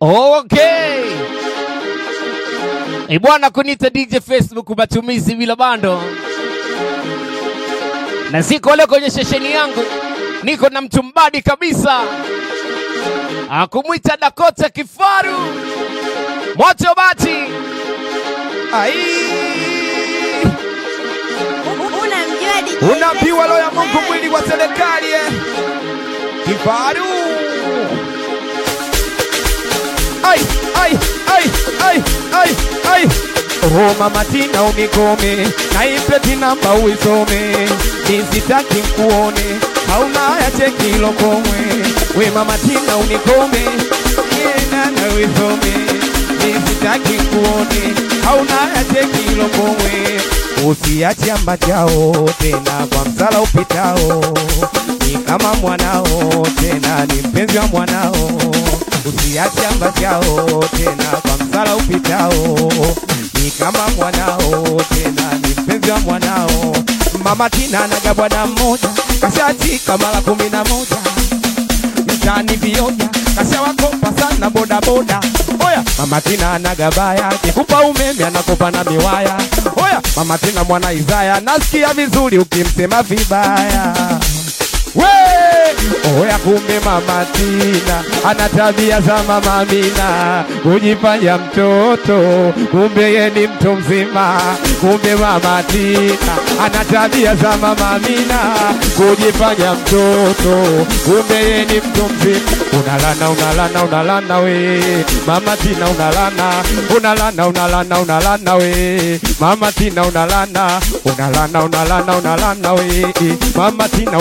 Okay. Bwana kunita DJ Facebook matumizi bila bando. Na siko leo kwenye shesheni yangu. Niko na mtu mbadi kabisa. Akumuita Dakota Kifaru. Moto bati. Unaambiwa leo ya Mungu mwili wa serikali Kifaru. Oh mama Tina unikome, na ipeti namba uisome, nisitaki mkuone, hauna haya cheki lokomwe. We mama Tina unikome, na uisome, nisitaki mkuone, hauna haya cheki lokomwe. Usiache ambachao tena kwa msala upitao, ni kama mwanao tena ni mpenzi wa mwanao. Usiache ambachao tena kwa msala upitao, ni kama mwanao tena ni mpenzi wa mwanao. Mama Tina anaga bwana mmoja, kashatika mara 11. Mtani vioja, kasha wakopa sana boda boda. Oya, Mama Tina anaga baya, kikupa umeme anakopa na miwaya. Oya, Mama Tina mwana Isaya, nasikia vizuri ukimsema vibaya. Oya kumbe Mama Tina ana tabia za Mama Amina, kujifanya mtoto kumbe yeye ni mtu mzima. Kumbe Mama Tina ana tabia za Mama Amina, kujifanya mtoto kumbe yeye ni mtu mzima. Unalana we Mama Tina, unalana we Mama Tina, unalana we Mama Tina,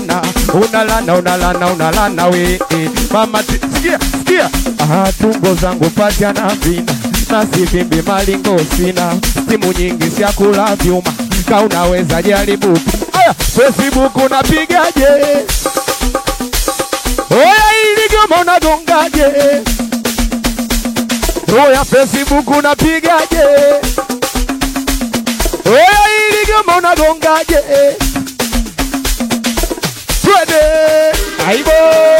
unalana we Mama Tina. Sikia tungo zangu patia na vina, na sivimbi malingo sina, simu nyingi siakula vyuma, ka unaweza jaribu. Aya Facebook unapigaje? Oya ili goma unagongaje? Oya Facebook unapigaje? Oya ili goma unagongaje? Twende aibo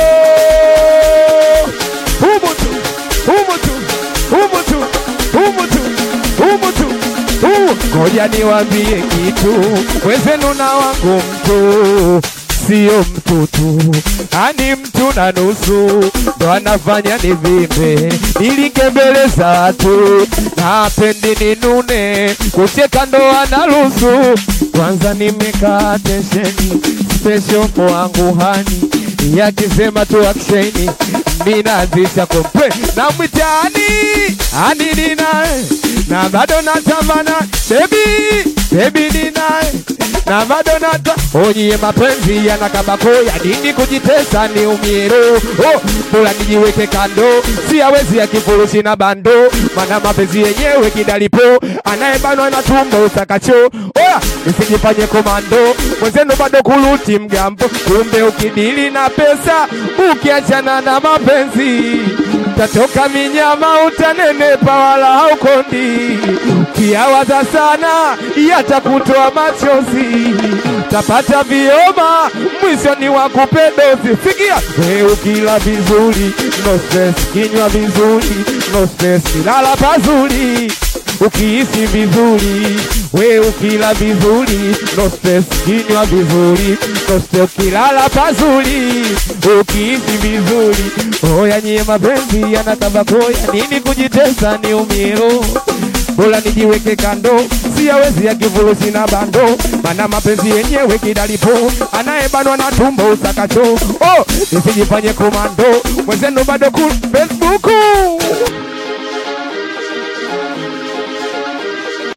Ngoja niwaambie kitu, wezenu na wangu mtu sio mtu tu, ani mtu na nusu, ndo anafanya nivimbe nilikembeleza watu, na pendi ninune, kucheka ndo analusu. Kwanza nimekaa tesheni, special wangu hani, yakisema tu aksheni, minazisha kompe na mwitani ani ninae, na bado natamana baby ninae, na bado nata onye mapenzi yanakabako ya nini kujitesa ni umiero. Bora nijiweke kando, siawezi ya kifurushi na bando, mana mapenzi yenyewe kidalipo, anayebanwa na tumbo usakacho. Oya nisijifanye komando, mwenzenu bado kuluti mgambo. Kumbe ukidili na pesa, ukiachana na mapenzi, tatoka minyama utanenepa wala haukondi. Kiawaza sana yatakutoa machozi, tapata vioma mwisho ni wakupedozi. Sikia we ukila vizuri no stress, kinywa vizuri no stress, kilala pazuri ukihisi vizuri. We ukila vizuri no stress, kinywa vizuri no stress, kilala pazuri ukihisi vizuri. Oya nyie mapenzi yanakabako ya nini kujitesa ni umiero. Bora nijiweke kando, siawezi ya kifurushi na bando, mana mapenzi yenyewe kidalipo, anayebanwa na tumbo usakacho. Nisijifanye komando, mwenzenu bado Facebook.